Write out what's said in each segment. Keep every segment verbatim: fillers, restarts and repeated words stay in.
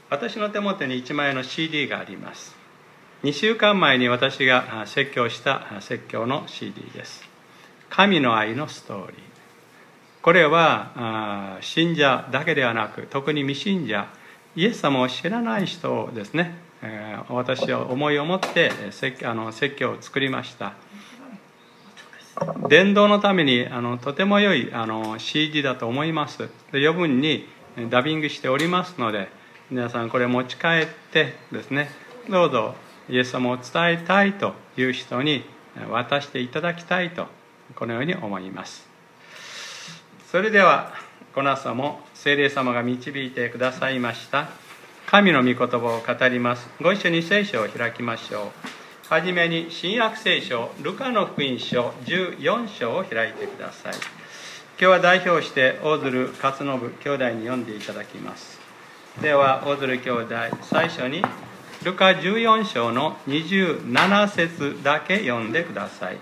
私の手元にいちまいの シーディー があります。にしゅうかんまえに私が説教した説教の シーディー です。神の愛のストーリー。これは信者だけではなく、特に未信者、イエス様を知らない人をですね、私は思いを持って説教を作りました。伝道のためにあのとても良いあの シーディー だと思います。で余分にダビングしておりますので、皆さんこれ持ち帰ってですね、どうぞイエス様を伝えたいという人に渡していただきたいと、このように思います。それではこの朝も聖霊様が導いてくださいました神の御言葉を語ります。ご一緒に聖書を開きましょう。はじめに新約聖書ルカの福音書じゅうよん章を開いてください。今日は代表して大鶴勝信兄弟に読んでいただきます。では大鶴兄弟、最初にルカじゅうよん章のにじゅうなな節だけ読んでください。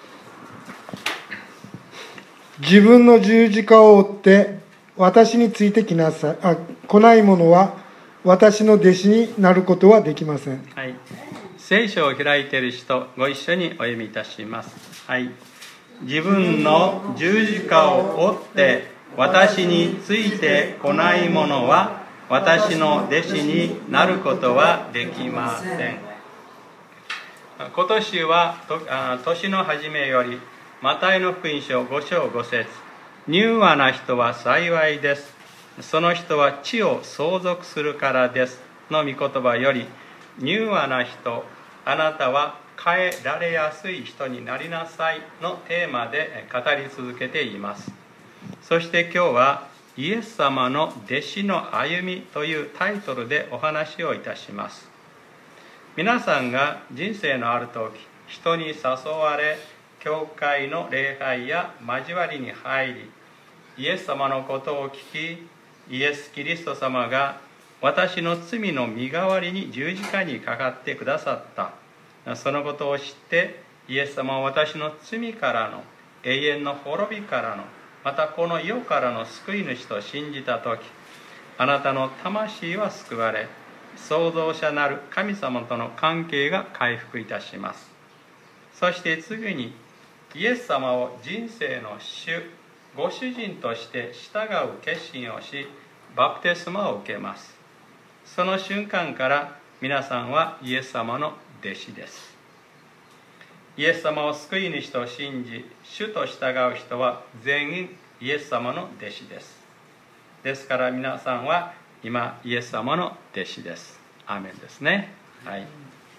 自分の十字架を追って私についてきなさい。あ、来ない者は私の弟子になることはできません。 はい。聖書を開いている人、ご一緒にお読みいたします。はい。自分の十字架を追って私についてこない者は私の弟子になることはできません。今年は年の初めよりマタイの福音書ご章ご節、柔和な人は幸いです、その人は地を相続するからですの御言葉より、柔和な人、あなたは変えられやすい人になりなさいのテーマで語り続けています。そして今日はイエス様の弟子の歩みというタイトルでお話をいたします。皆さんが人生のある時、人に誘われ教会の礼拝や交わりに入り、イエス様のことを聞き、イエス・キリスト様が私の罪の身代わりに十字架にかかってくださった。そのことを知って、イエス様は私の罪からの、永遠の滅びからの、またこの世からの救い主と信じたとき、あなたの魂は救われ、創造者なる神様との関係が回復いたします。そして次に、イエス様を人生の主、ご主人として従う決心をし、バプテスマを受けます。その瞬間から皆さんはイエス様の弟子です。イエス様を救い主と信じ、主と従う人は全員イエス様の弟子です。ですから皆さんは今イエス様の弟子です。アーメンですね。はい。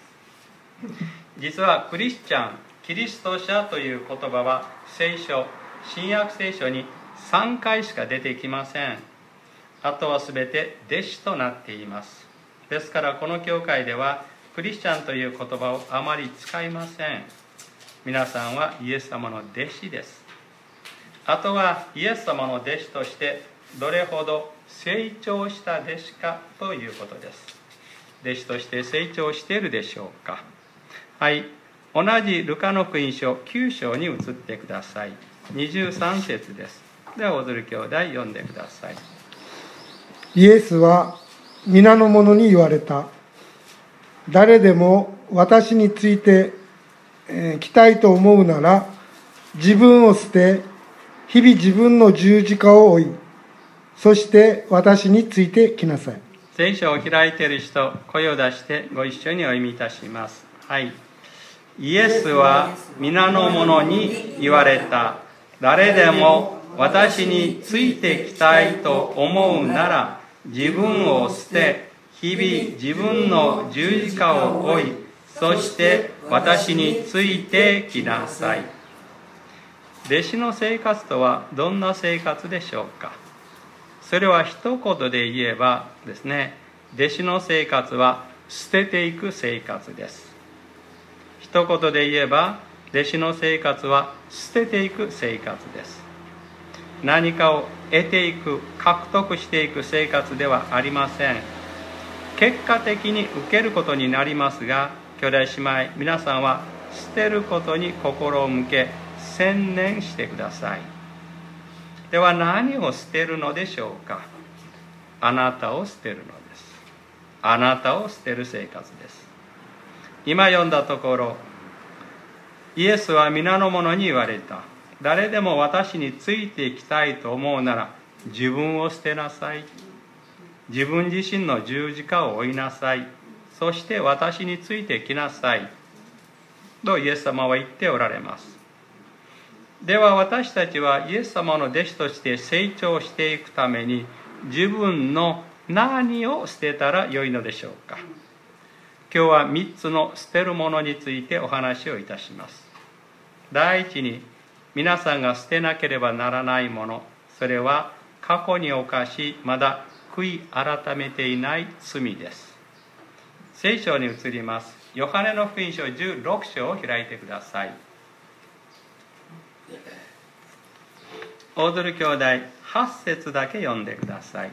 実はクリスチャン、キリスト者という言葉は聖書、新約聖書にさんかいしか出てきません。あとはすべて弟子となっています。ですからこの教会ではクリスチャンという言葉をあまり使いません。皆さんはイエス様の弟子です。あとはイエス様の弟子としてどれほど成長した弟子かということです。弟子として成長しているでしょうか。はい。同じルカの福音書きゅう章に移ってください。にじゅうさん節です。では大鶴兄弟読んでください。 イエスは皆の者に言われた。誰でも私について、えー、来たいと思うなら、自分を捨て、日々自分の十字架を追い、そして私について来なさい。 聖書を開いている人、声を出してご一緒にお読みいたします。はい。イエスは皆の者に言われた。誰でも私についてきたいと思うなら、自分を捨て、日々自分の十字架を追い、そして私についてきなさい。弟子の生活とはどんな生活でしょうか。それは一言で言えばですね、弟子の生活は捨てていく生活です。一言で言えば、弟子の生活は捨てていく生活です。何かを得ていく、獲得していく生活ではありません。結果的に受けることになりますが、兄弟姉妹、皆さんは捨てることに心を向け、専念してください。では何を捨てるのでしょうか。あなたを捨てるのです。 あなたを捨てる生活です。今読んだところ、イエスは皆の者に言われた。誰でも私についていきたいと思うなら、自分を捨てなさい。自分自身の十字架を追いなさい。そして私についてきなさい。とイエス様は言っておられます。では私たちはイエス様の弟子として成長していくために、自分の何を捨てたらよいのでしょうか。今日はみっつの捨てるものについてお話をいたします。第一に、皆さんが捨てなければならないもの、それは過去に犯しまだ悔い改めていない罪です。聖書に移ります。ヨハネの福音書じゅうろく章を開いてください。大鶴兄弟、はち節だけ読んでください。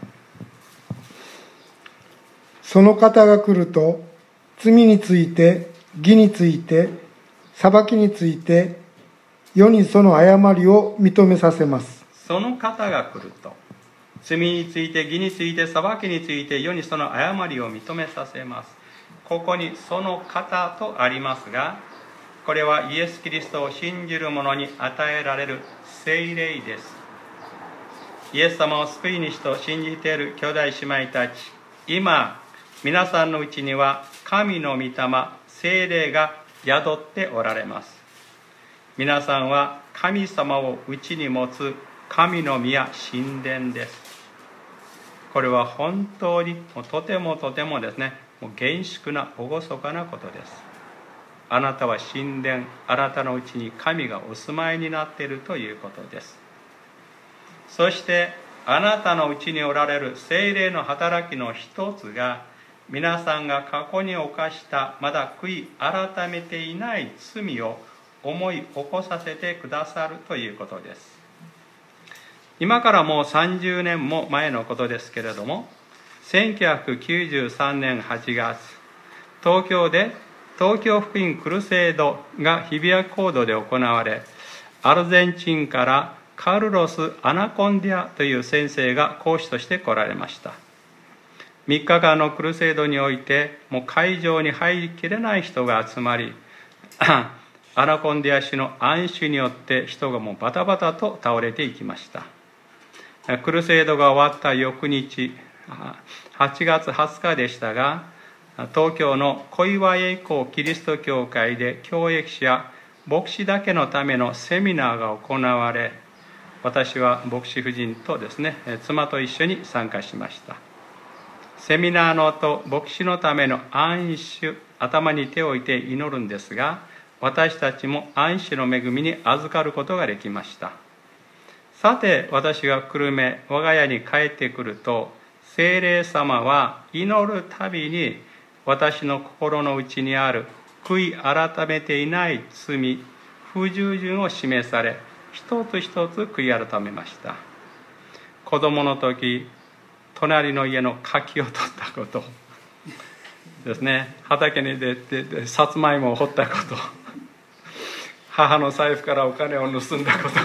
その方が来ると、罪について、義について、裁きについて、世にその誤りを認めさせます。 その方が来ると、罪について、義について、裁きについて、世にその誤りを認めさせます。ここにその方とありますが、これはイエス・キリストを信じる者に与えられる聖霊です。イエス様を救い主と信じている兄弟姉妹たち、今皆さんのうちには神の御霊、聖霊が宿っておられます。皆さんは神様を内に持つ神の宮、神殿です。これは本当にもうとてもとてもですね、もう厳粛な厳かなことです。あなたは神殿、あなたのうちに神がお住まいになっているということです。そしてあなたのうちにおられる聖霊の働きの一つが、皆さんが過去に犯したまだ悔い改めていない罪を思い起こさせてくださるということです。今からもうさんじゅうねんも前のことですけれども、せんきゅうひゃくきゅうじゅうさんねんはちがつ、東京で東京福音クルセードが日比谷講堂で行われ、アルゼンチンからカルロス・アナコンディアという先生が講師として来られました。みっかかんのクルセードにおいて、もう会場に入りきれない人が集まり、アナコンディア氏の暗視によって人がもうバタバタと倒れていきました。クルセードが終わった翌日、はちがつはつかでしたが、東京の小岩栄光キリスト教会で教育者や牧師だけのためのセミナーが行われ、私は牧師夫人とですね、妻と一緒に参加しました。セミナーの後、牧師のための安守、頭に手を置いて祈るんですが、私たちも安守の恵みに預かることができました。さて、私が久留米、我が家に帰ってくると、聖霊様は祈るたびに私の心の内にある悔い改めていない罪、不従順を示され、一つ一つ悔い改めました。子供の時、隣の家の柿を取ったことですね、畑に出てさつまいもを掘ったこと、母の財布からお金を盗んだこと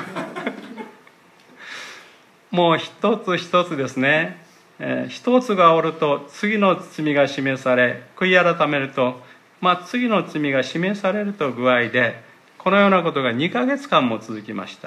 もう一つ一つですね、えー、一つがおると次の罪が示され、悔い改めると、まあ、次の罪が示されると具合で、このようなことがにかげつかんも続きました。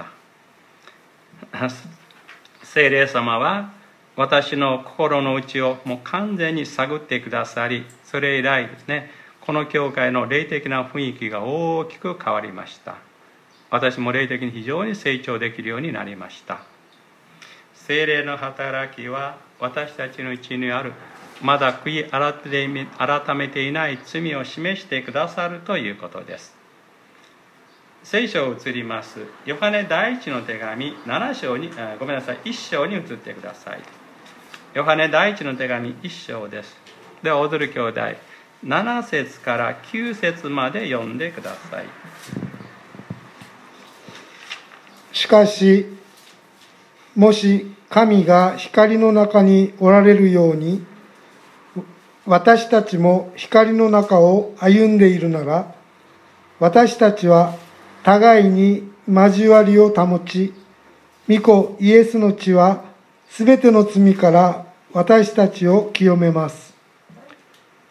聖霊様は私の心の内をもう完全に探ってくださり、それ以来ですね、この教会の霊的な雰囲気が大きく変わりました。私も霊的に非常に成長できるようになりました。聖霊の働きは私たちのうちにあるまだ悔い改めていない罪を示してくださるということです。聖書を移ります。ヨハネ第一の手紙なな章に、ごめんなさい、いち章に移ってください。ヨハネ第一の手紙いち章です。では、踊る兄弟、なな節からきゅう節まで読んでください。 しかし、もし神が光の中におられるように、私たちも光の中を歩んでいるなら、私たちは互いに交わりを保ち、御子イエスの血はすべての罪から私たちを清めます。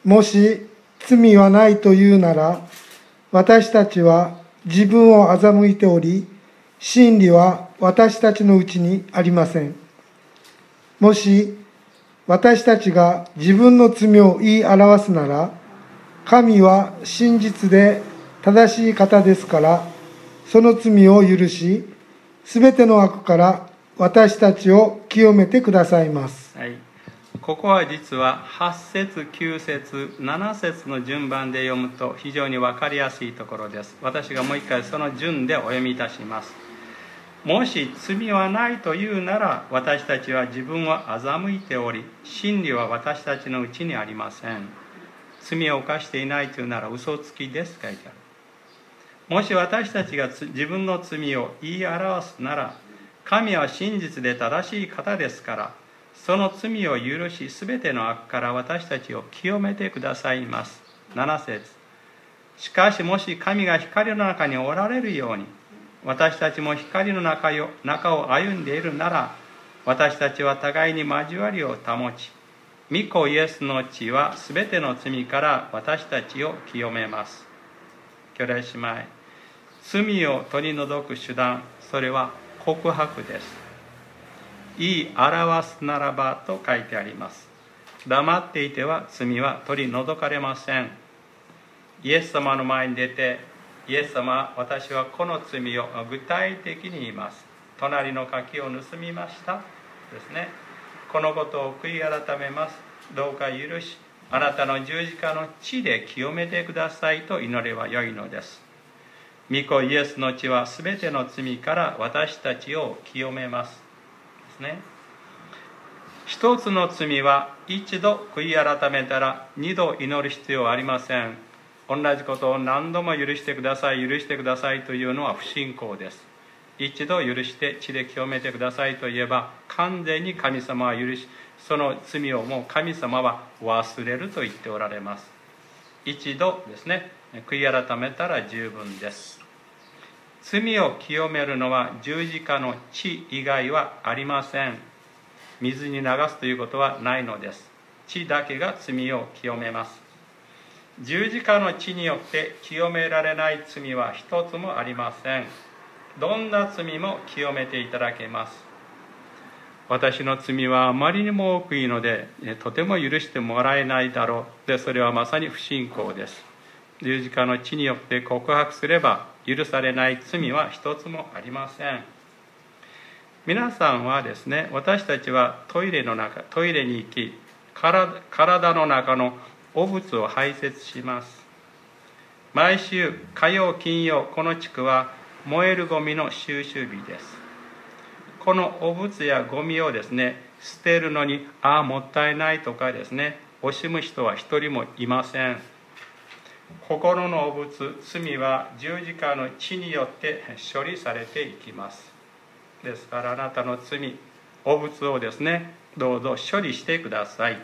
もし罪はないというなら、私たちは自分を欺いており、真理は私たちのうちにありません。もし私たちが自分の罪を言い表すなら、神は真実で正しい方ですから、その罪を許し、すべての悪から私たちを清めてくださいます。 はい、ここは実ははち節、きゅう節、なな節の順番で読むと非常に分かりやすいところです。私がもう一回その順でお読みいたします。もし罪はないというなら、私たちは自分を欺いており、真理は私たちのうちにありません。罪を犯していないというなら嘘つきです、書いてある。もし私たちが自分の罪を言い表すなら、神は真実で正しい方ですから、その罪を許し、すべての悪から私たちを清めてくださいます。なな節。しかしもし神が光の中におられるように、私たちも光の中を中を歩んでいるなら、私たちは互いに交わりを保ち、御子イエスの血はすべての罪から私たちを清めます。兄弟姉妹、罪を取り除く手段、それは告白です。言い表すならばと書いてあります。黙っていては罪は取り除かれません。イエス様の前に出て、イエス様、私はこの罪を具体的に言います。隣の柿を盗みましたですね。このことを悔い改めます。どうか許し、あなたの十字架の血で清めてくださいと祈ればよいのです。御子イエスの血はすべての罪から私たちを清めますですね。一つの罪は一度悔い改めたら二度祈る必要はありません。同じことを何度も許してください、許してくださいというのは不信仰です。一度許して血で清めてくださいと言えば、完全に神様は許し、その罪をもう神様は忘れると言っておられます。一度ですね、悔い改めたら十分です。罪を清めるのは十字架の血以外はありません。水に流すということはないのです。血だけが罪を清めます。十字架の血によって清められない罪は一つもありません。どんな罪も清めていただけます。私の罪はあまりにも多くいいので、とても許してもらえないだろう。で、それはまさに不信仰です。十字架の血によって告白すれば許されない罪は一つもありません。皆さんはですね、私たちはトイレの中、トイレに行き、体、体の中の汚物を排泄します。毎週火曜金曜、この地区は燃えるゴミの収集日です。この汚物やゴミをですね、捨てるのにああもったいないとかですね、惜しむ人は一人もいません。心の汚物、罪は十字架の血によって処理されていきます。ですからあなたの罪、汚物をですね、どうぞ処理してください。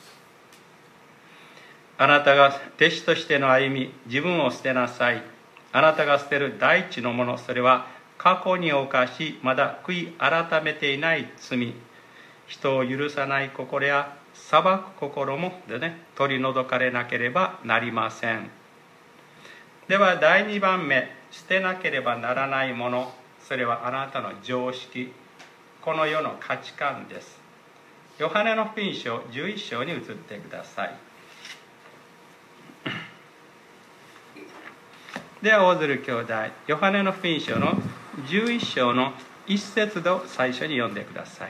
あなたが弟子としての歩み、自分を捨てなさい。あなたが捨てる第一のもの、それは過去に犯し、まだ悔い改めていない罪、人を許さない心や裁く心もでね、取り除かれなければなりません。ではだいにばんめ、捨てなければならないもの、それはあなたの常識、この世の価値観です。ヨハネの福音書じゅういっ章に移ってください。では大鶴兄弟、ヨハネの福音書のじゅういっ章の一節を最初に読んでください。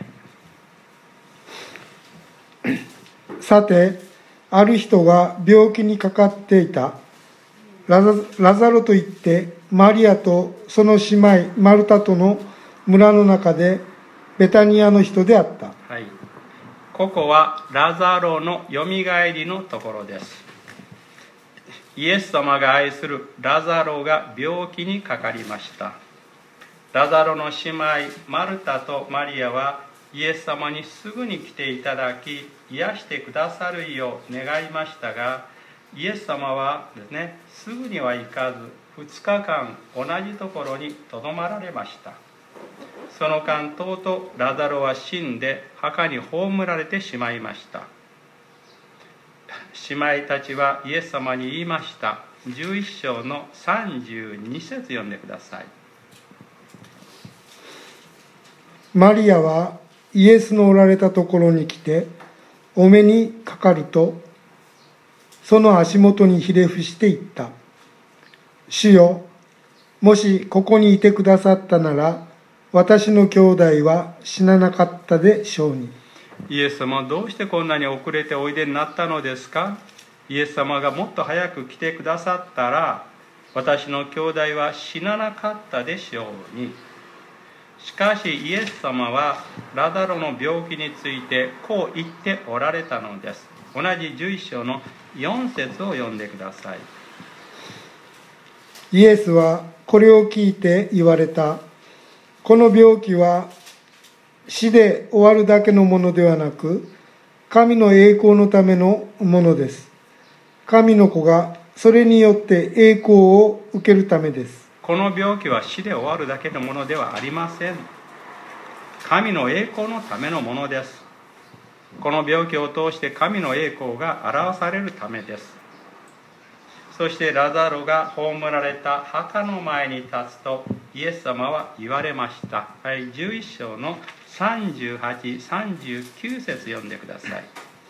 さて、ある人が病気にかかっていた。ラザ、ラザロといって、マリアとその姉妹マルタとの村の中でベタニアの人であった。 はい、ここはラザロのよみがえりのところです。イエス様が愛するラザロが病気にかかりました。ラザロの姉妹マルタとマリアはイエス様にすぐに来ていただき、癒してくださるよう願いましたが、イエス様はですね、すぐには行かずふつかかん同じところにとどまられました。その間、とうとうラザロは死んで墓に葬られてしまいました。 姉妹たちはイエス様に言いました。じゅういっ章のさんじゅうに節読んでください。 マリアはイエスのおられたところに来て、お目にかかると、その足元にひれ伏して言った。主よ、もしここにいてくださったなら、私の兄弟は死ななかったでしょうに。 イエス様はどうしてこんなに遅れておいでになったのですか？イエス様がもっと早く来てくださったら、私の兄弟は死ななかったでしょうに。しかしイエス様はラザロの病気についてこう言っておられたのです。同じじゅういっ章のよん節を読んでください。 イエスはこれを聞いて言われた。この病気は死で終わるだけのものではなく、神の栄光のためのものです。神の子がそれによって栄光を受けるためです。 この病気は死で終わるだけのものではありません。神の栄光のためのものです。この病気を通して神の栄光が表されるためです。そしてラザロが葬られた墓の前に立つと、イエス様は言われました。はい、じゅういっ章のさんじゅうはち、さんじゅうきゅう節読んでください。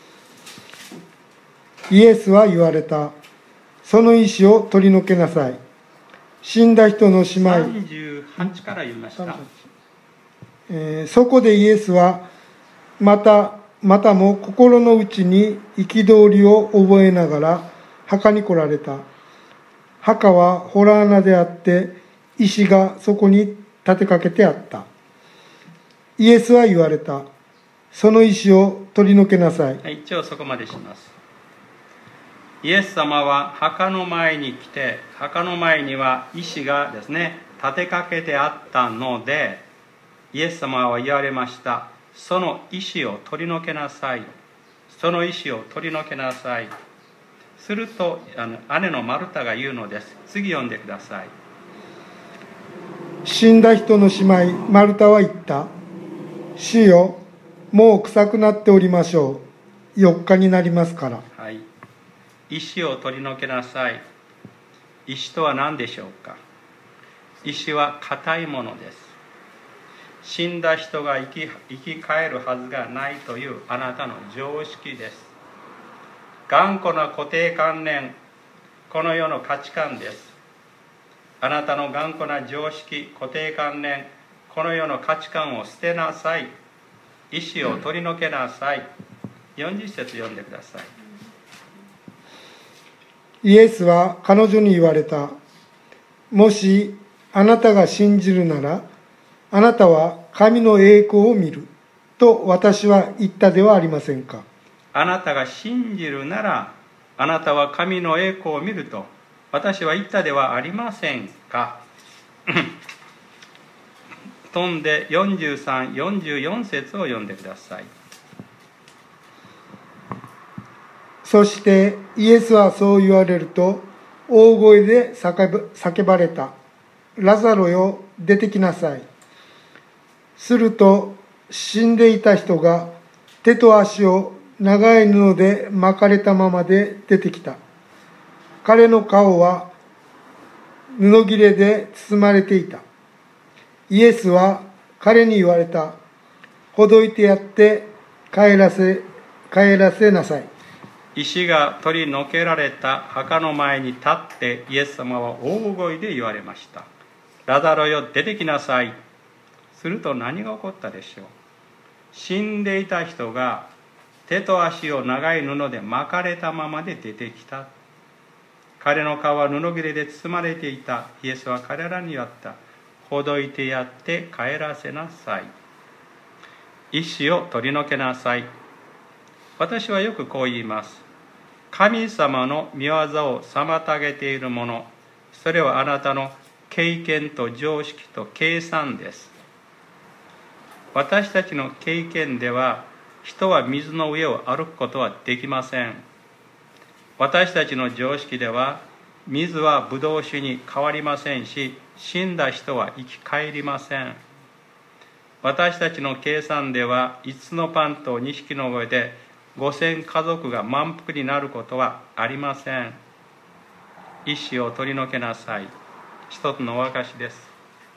イエスは言われた。その石を取り除けなさい。死んだ人の姉妹。 さんじゅうはちから言いました。 えー、そこでイエスはまたまたも心の内に憤りを覚えながら墓に来られた。墓は洞穴であって、石がそこに立てかけてあった。イエスは言われた。その石を取り除けなさい。 はい、一応そこまでします。イエス様は墓の前に来て、墓の前には石がですね、立てかけてあったので、イエス様は言われました。その石を取り除けなさい。その石を取り除けなさい。するとあの姉のマルタが言うのです。次読んでください。 死んだ人の姉妹マルタは言った。主よ、もう臭くなっておりましょう。よっかになりますから。 はい。石を取り除けなさい。石とは何でしょうか？石は硬いものです。死んだ人が生き、生き返るはずがないというあなたの常識です。頑固な固定観念、この世の価値観です。あなたの頑固な常識、固定観念、この世の価値観を捨てなさい。石を取り除けなさい。よんじゅう節読んでください。 イエスは彼女に言われた。もしあなたが信じるなら、あなたは神の栄光を見ると私は言ったではありませんか。 あなたが信じるなら、あなたは神の栄光を見ると私は言ったではありませんか。飛んでよんじゅうさん、よんじゅうよん節を読んでください。 そしてイエスはそう言われると大声で叫ばれた。ラザロよ、出てきなさい。すると死んでいた人が手と足を長い布で巻かれたままで出てきた。彼の顔は布切れで包まれていた。イエスは彼に言われた。ほどいてやって帰らせ、帰らせなさい。 石が取り除けられた墓の前に立ってイエス様は大声で言われました。ラザロよ、出てきなさい。すると何が起こったでしょう。死んでいた人が手と足を長い布で巻かれたままで出てきた。彼の顔は布切れで包まれていた。イエスは彼らに言った。ほどいてやって帰らせなさい。石を取り除けなさい。私はよくこう言います。神様の御業を妨げているもの、それはあなたの経験と常識と計算です。私たちの経験では人は水の上を歩くことはできません。私たちの常識では水はブドウ酒に変わりませんし、死んだ人は生き返りません。私たちの計算ではいつつのパンとにひきの上でごせん家族が満腹になることはありません。石を取り除けなさい。一つのお証です。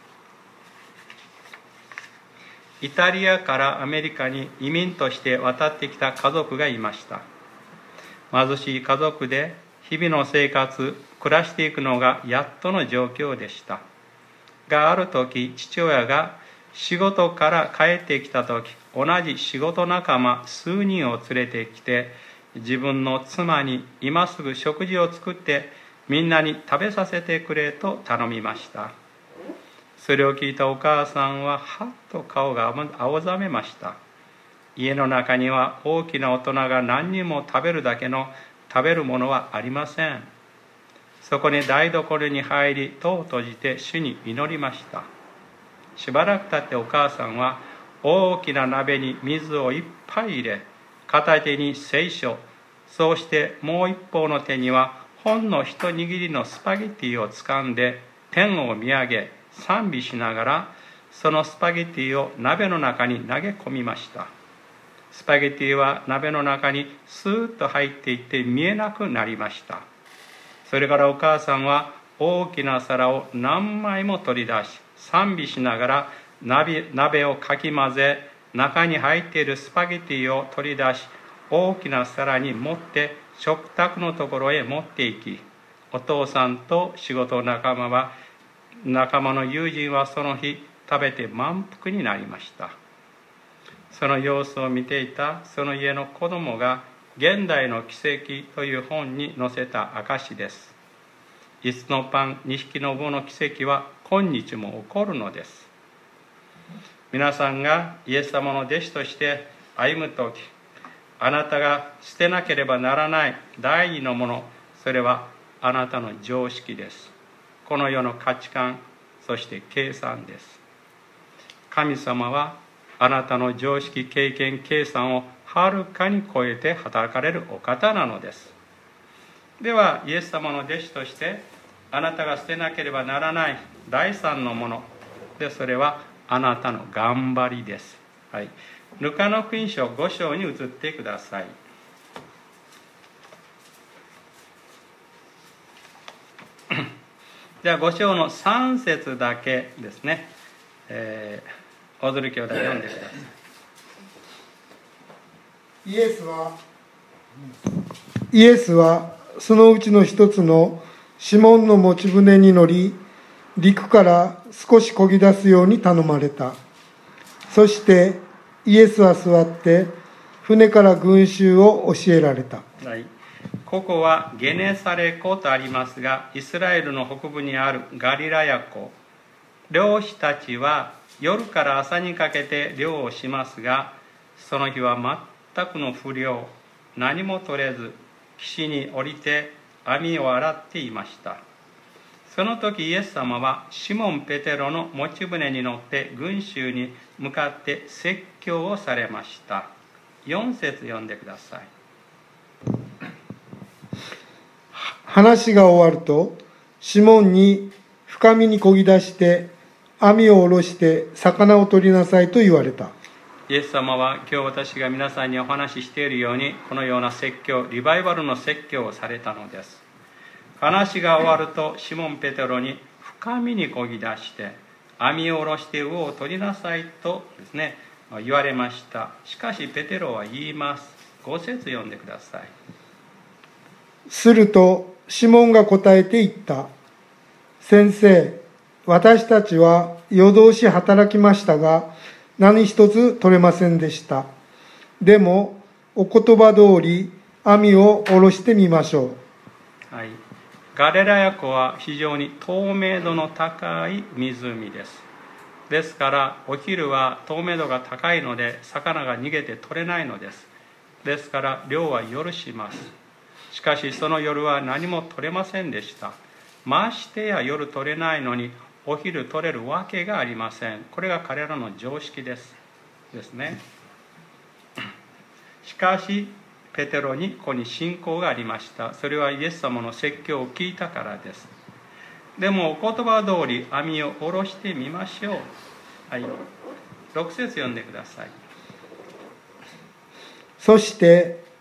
イタリアからアメリカに移民として渡ってきた家族がいました。貧しい家族で日々の生活、暮らしていくのがやっとの状況でした。がある時、父親が仕事から帰ってきた時、同じ仕事仲間数人を連れてきて、自分の妻に今すぐ食事を作ってみんなに食べさせてくれと頼みました。それを聞いたお母さんははっと顔が青ざめました。家の中には大きな大人が何人も食べるだけの食べるものはありません。そこに台所に入り、戸を閉じて主に祈りました。しばらく経ってお母さんは大きな鍋に水をいっぱい入れ、片手に聖書、そうしてもう一方の手にはほんの一握りのスパゲティを掴んで天を見上げ賛美しながら、そのスパゲティを鍋の中に投げ込みました。スパゲティは鍋の中にスーッと入っていって見えなくなりました。それからお母さんは大きな皿を何枚も取り出し、賛美しながら 鍋, 鍋をかき混ぜ、中に入っているスパゲティを取り出し、大きな皿に盛って食卓のところへ持っていき、お父さんと仕事仲間は仲間の友人はその日食べて満腹になりました。その様子を見ていたその家の子供が現代の奇跡という本に載せた証です。いつのパンにひきの魚の奇跡は今日も起こるのです。皆さんがイエス様の弟子として歩むとき、あなたが捨てなければならない第二のもの、それはあなたの常識です。この世の価値観、そして計算です。神様はあなたの常識、経験、計算をはるかに超えて働かれるお方なのです。ではイエス様の弟子としてあなたが捨てなければならない第三のもので、それはあなたの頑張りです。はい、ルカの福音書ご章に移ってください。じゃあご章のさん節だけですね、えー、踊る兄弟読んでください。 イエスはイエスはそのうちの一つのシモンの持ち船に乗り、陸から少し漕ぎ出すように頼まれた。そしてイエスは座って船から群衆を教えられた。 はい、ここはゲネサレ湖とありますが、イスラエルの北部にあるガリラヤ湖。漁師たちは夜から朝にかけて漁をしますが、その日は全くの不漁、何も取れず、岸に降りて網を洗っていました。その時イエス様はシモン・ペテロの持ち船に乗って群衆に向かって説教をされました。よん節読んでください。 話が終わると、シモンに深みに漕ぎ出して網を下ろして魚を取りなさいと言われた。 イエス様は今日私が皆さんにお話ししているように、このような説教、リバイバルの説教をされたのです。話が終わるとシモン・ペテロに深みに漕ぎ出して網を下ろして魚を取りなさいとですね言われました。しかしペテロは言います。ご節読んでください。 するとシモンが答えて言った。先生、私たちは夜通し働きましたが何一つ取れませんでした。でもお言葉通り網を下ろしてみましょう。 はい、ガリラヤ湖は非常に透明度の高い湖です。ですからお昼は透明度が高いので魚が逃げて取れないのです。ですから漁は夜します。しかしその夜は何も取れませんでした。ましてや夜取れないのにお昼取れるわけがありません。これが彼らの常識ですですね。しかしペテロにここに信仰がありました。それはイエス様の説教を聞いたからです。でもお言葉通り網を下ろしてみましょう。はい、ろく節読んでください。 そして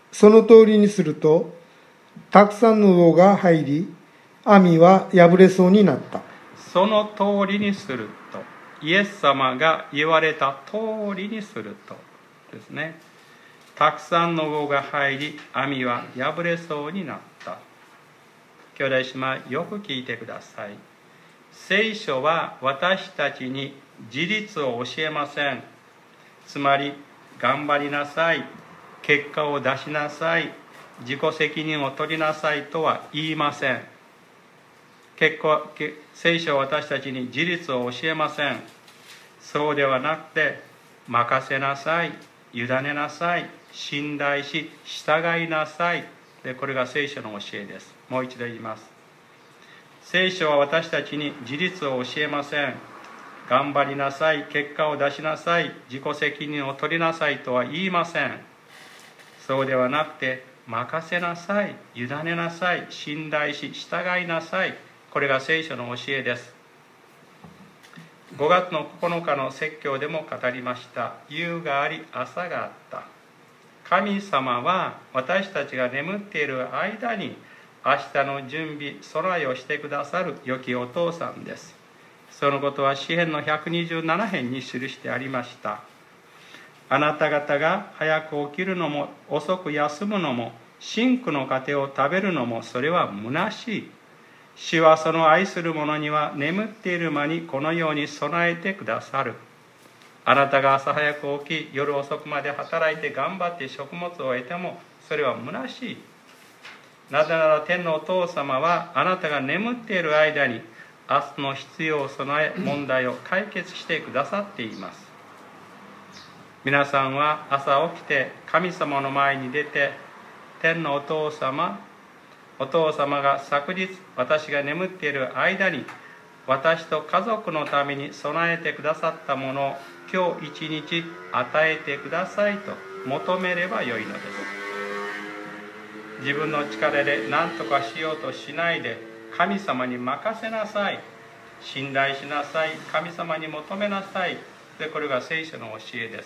その通りにすると、たくさんの魚が入り、網は破れそうになった。 その通りにすると、イエス様が言われた通りにするとですね。たくさんの魚が入り、網は破れそうになった。兄弟姉妹、よく聞いてください。聖書は私たちに自立を教えません。つまり、頑張りなさい、結果を出しなさい、自己責任を取りなさいとは言いません。結果、聖書は私たちに自立を教えません。そうではなくて、任せなさい、委ねなさい、信頼し、従いなさい。で、これが聖書の教えです。もう一度言います。聖書は私たちに自立を教えません。頑張りなさい、結果を出しなさい、自己責任を取りなさいとは言いません。そうではなくて、任せなさい、委ねなさい、信頼し、従いなさい。これが聖書の教えです。ごがつのここのかの説教でも語りました。夕があり、朝があった。神様は私たちが眠っている間に明日の準備、備えをしてくださる良きお父さんです。そのことは詩編のひゃくにじゅうななへんに記してありました。あなた方が早く起きるのも遅く休むのも真紅の糧を食べるのもそれは虚しい。主はその愛する者には眠っている間にこのように備えてくださる。あなたが朝早く起き夜遅くまで働いて頑張って食物を得てもそれは虚しい。なぜなら天のお父様はあなたが眠っている間に明日の必要を備え問題を解決してくださっています。皆さんは朝起きて神様の前に出て、天のお父様お父様が昨日私が眠っている間に私と家族のために備えてくださったものを今日一日与えてくださいと求めればよいのです。自分の力で何とかしようとしないで、神様に任せなさい、信頼しなさい、神様に求めなさい。で、これが聖書の教えです。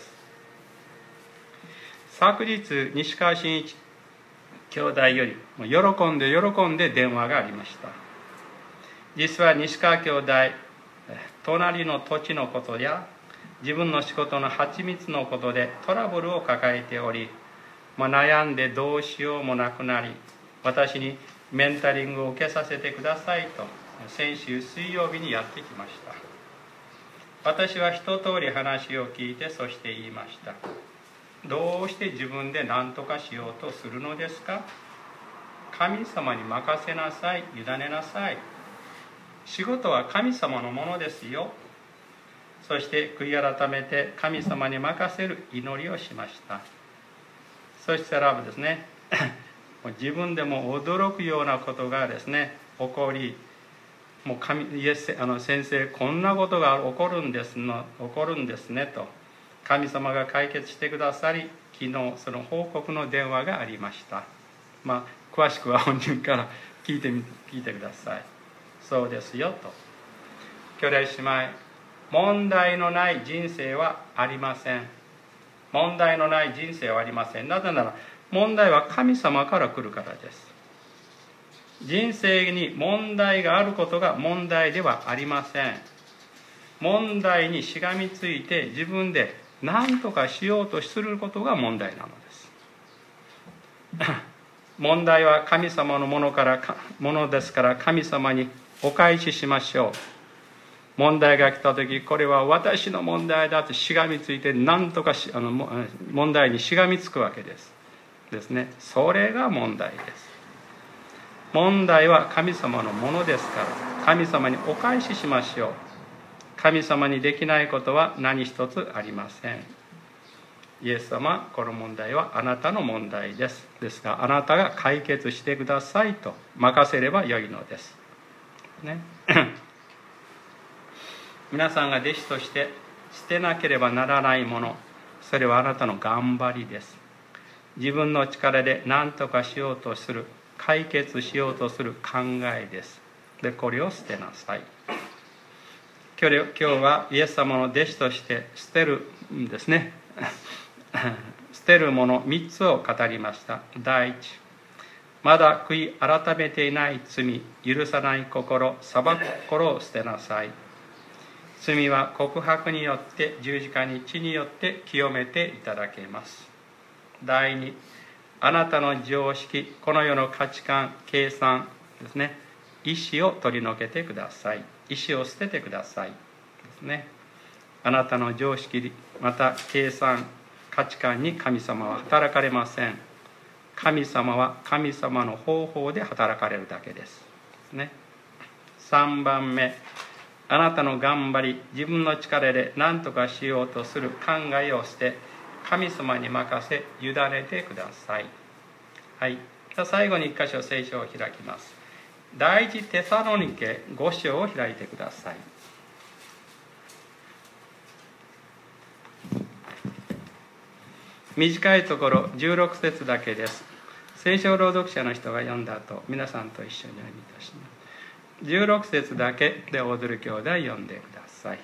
昨日西川真一兄弟より喜んで喜んで電話がありました。実は西川兄弟、隣の土地のことや自分の仕事の蜂蜜のことでトラブルを抱えており、まあ、悩んでどうしようもなくなり、私にメンタリングを受けさせてくださいと先週水曜日にやってきました。私は一通り話を聞いて、そして言いました。どうして自分で何とかしようとするのですか？神様に任せなさい、委ねなさい。仕事は神様のものですよ。そして悔い改めて神様に任せる祈りをしました。そしたらですね自分でも驚くようなことがですね起こり、もう神イエスあの先生、こんなことが起こるんですの起こるんですねと神様が解決してくださり、昨日その報告の電話がありました。まあ詳しくは本人から聞いてみ聞いてください。そうですよと。兄弟姉妹、問題のない人生はありません。問題のない人生はありません。なぜなら問題は神様から来るからです。人生に問題があることが問題ではありません。問題にしがみついて自分で何とかしようとすることが問題なのです問題は神様のものからものですから、神様にお返ししましょう。問題が来た時、これは私の問題だとしがみついて何とかしあの問題にしがみつくわけですですね。それが問題です。問題は神様のものですから、神様にお返ししましょう。神様にできないことは何一つありません。イエス様、この問題はあなたの問題です。ですが、あなたが解決してくださいと任せればよいのです。ね。皆さんが弟子として捨てなければならないもの、それはあなたの頑張りです。自分の力で何とかしようとする、解決しようとする考えです。で、これを捨てなさい。今日はイエス様の弟子として捨てるんですね捨てるものみっつを語りました。第一、まだ悔い改めていない罪、許さない心、裁く心を捨てなさい。罪は告白によって十字架に血によって清めていただけます。第二、あなたの常識、この世の価値観、計算ですね、意志を取り除けてください。意志を捨ててくださいですね。あなたの常識、また計算、価値観に神様は働かれません。神様は神様の方法で働かれるだけです。ね、さんばんめ、あなたの頑張り、自分の力で何とかしようとする考えを捨て、神様に任せ、委ねてください。はい。最後に一箇所聖書を開きます。第一テサロニケご章を開いてください。短いところじゅうろく節だけです。聖書朗読者の人が読んだ後、皆さんと一緒にお読みいたします。じゅうろく節だけで踊る兄弟読んでください。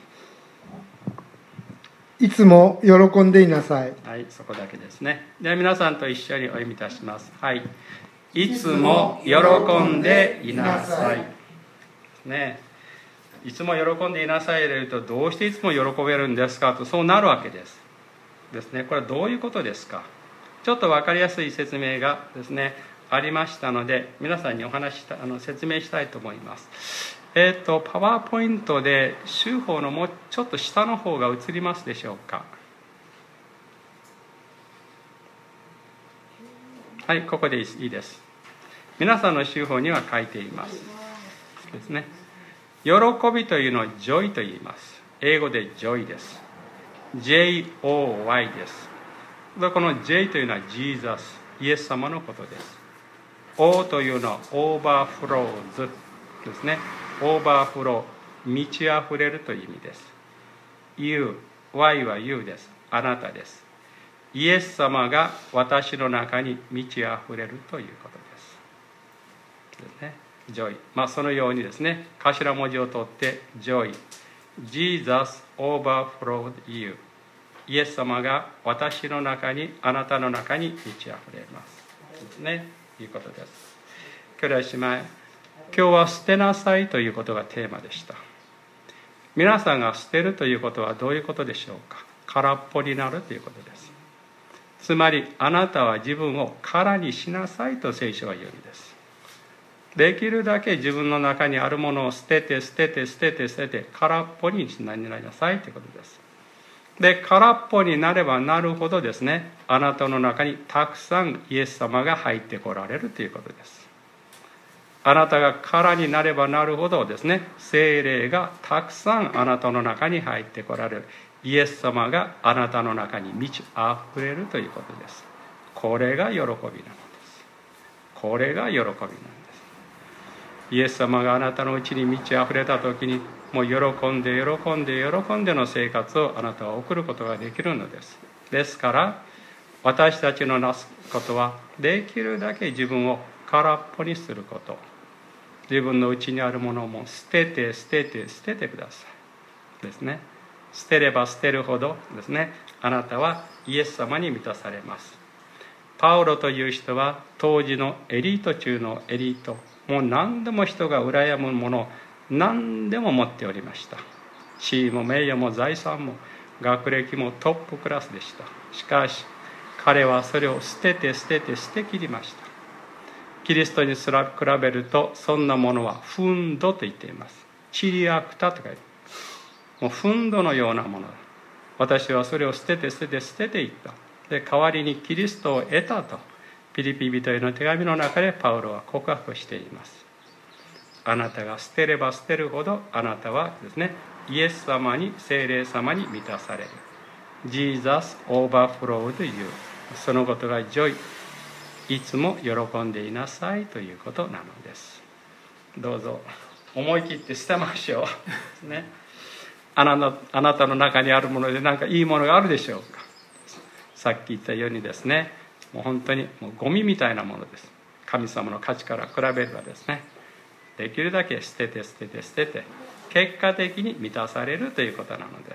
いつも喜んでいなさい。 はい、そこだけですね。では皆さんと一緒にお読みいたします。はい。いつも喜んでいなさい。ね、いつも喜んでいなさいで言うと、どうしていつも喜べるんですかと、そうなるわけです。ですね。これはどういうことですか。ちょっと分かりやすい説明がですね、ありましたので、皆さんにお話したあの説明したいと思います。えっと、パワーポイントで、週報のもうちょっと下の方が映りますでしょうか。はい、ここでいいです。皆さんの週報には書いています。ですね。喜びというのをジョイと言います。英語でジョイです。ジェイオーワイ です。この J というのはジーザス、イエス様のことです。O というのはオーバーフローズですね。オーバーフロー、満ち溢れるという意味です。You、Y は You です。あなたです。イエス様が私の中に満ち溢れるということです。ですね。ジョイ。まあそのようにですね、頭文字を取ってジョイ。Jesus overflowed you。イエス様が私の中に、あなたの中に満ち溢れます。ですね。ということです。兄弟姉妹、今日は捨てなさいということがテーマでした。皆さんが捨てるということはどういうことでしょうか。空っぽになるということです。つまり、あなたは自分を空にしなさいと聖書は言うんです。できるだけ自分の中にあるものを捨てて捨てて捨てて捨てて空っぽになりなさいということです。で、空っぽになればなるほどですね、あなたの中にたくさんイエス様が入ってこられるということです。あなたが空になればなるほどですね、聖霊がたくさんあなたの中に入ってこられる。イエス様があなたの中に満ち溢れるということです。これが喜びなのです。これが喜びなのです。イエス様があなたのうちに満ち溢れた時に、もう喜んで喜んで喜んでの生活をあなたは送ることができるのです。ですから私たちのなすことは、できるだけ自分を空っぽにすること。自分のうちにあるものも捨てて捨てて捨ててくださいですね。捨てれば捨てるほどですね、あなたはイエス様に満たされます。パウロという人は当時のエリート中のエリート、もう何でも人が羨むものを何でも持っておりました。地位も名誉も財産も学歴もトップクラスでした。しかし彼はそれを捨てて捨てて捨て切りました。キリストに比べるとそんなものはふんどと言っています。チリアクタとか言う、もうふんどのようなものだ。私はそれを捨てて捨てて捨てていった。で、代わりにキリストを得たと、ピリピ人への手紙の中でパウロは告白しています。あなたが捨てれば捨てるほど、あなたはですね、イエス様に、聖霊様に満たされる。Jesus overflowed you。そのことがジョイ、いつも喜んでいなさいということなのです。どうぞ思い切って捨てましょうね。あなた、あなたの中にあるもので何かいいものがあるでしょうか。さっき言ったようにですね、もう本当にもうゴミみたいなものです。神様の価値から比べればですね、できるだけ捨てて捨てて捨てて、結果的に満たされるということなのです。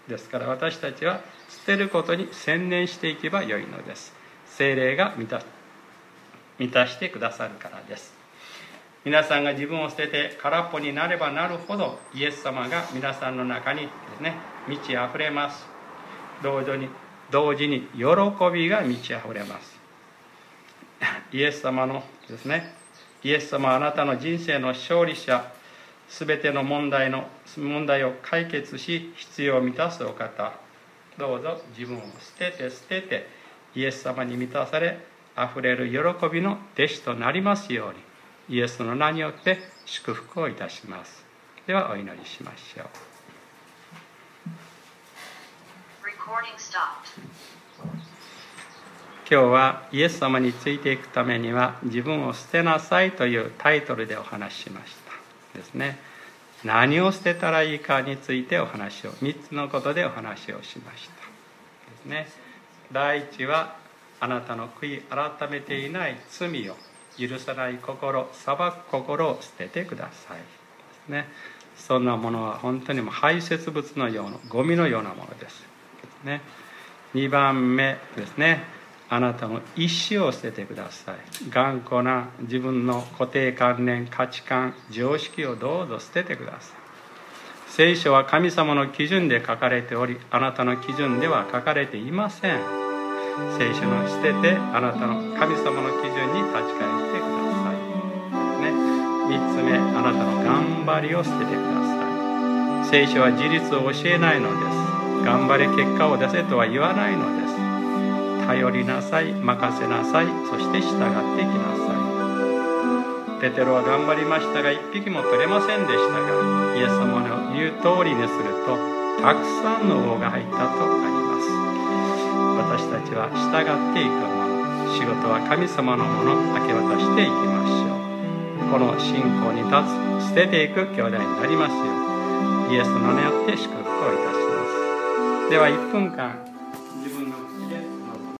ですから私たちは捨てることに専念していけばよいのです。聖霊が満た、満たしてくださるからです。皆さんが自分を捨てて空っぽになればなるほど、イエス様が皆さんの中にですね、満ち溢れます。同時に同時に喜びが満ち溢れます。イエス様のですね、イエス様はあなたの人生の勝利者、すべての問題の問題を解決し、必要を満たすお方。どうぞ自分を捨てて捨ててイエス様に満たされ、あふれる喜びの弟子となりますように、イエスの名によって祝福をいたします。ではお祈りしましょう。今日はイエス様についていくためには自分を捨てなさいというタイトルでお話ししましたですね。何を捨てたらいいかについてお話を、みっつのことでお話をしましたですね。第一は、あなたの悔い改めていない罪を、許さない心、裁く心を捨ててくださいですね。そんなものは本当にもう排泄物のようなゴミのようなものですね。にばんめですね、あなたの意志を捨ててください。頑固な自分の固定観念、価値観、常識をどうぞ捨ててください。聖書は神様の基準で書かれており、あなたの基準では書かれていません。聖書の捨てて、あなたの神様の基準に立ち返ってくださいですね。みっつめ、あなたの頑張りを捨ててください。聖書は自立を教えないのです。頑張れ結果を出せとは言わないのです。頼りなさい、任せなさい、そして従っていきなさい。ペテロは頑張りましたが一匹も取れませんでしたが、イエス様の言う通りにするとたくさんの魚が入ったとあります。私たちは従っていくもの、仕事は神様のもの、明け渡していきましょう。この信仰に立つ、捨てていく兄弟になりますよう、イエスの名によって祝福をいたします。ではいっぷんかん